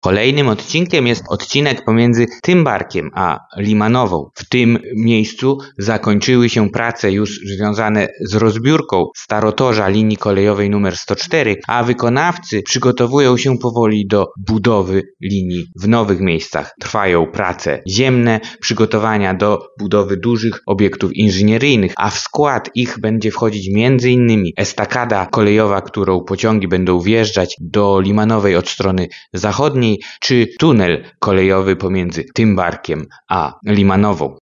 Kolejnym odcinkiem jest odcinek pomiędzy Tymbarkiem a Limanową. W tym miejscu zakończyły się prace już związane z rozbiórką starotorza linii kolejowej nr 104, a wykonawcy przygotowują się powoli do budowy linii w nowych miejscach. Trwają prace ziemne, przygotowania do budowy dużych obiektów inżynieryjnych, a w skład ich będzie wchodzić m.in. estakada kolejowa, którą pociągi będą wjeżdżać do Limanowej od strony zachodniej, czy tunel kolejowy pomiędzy Tymbarkiem a Limanową.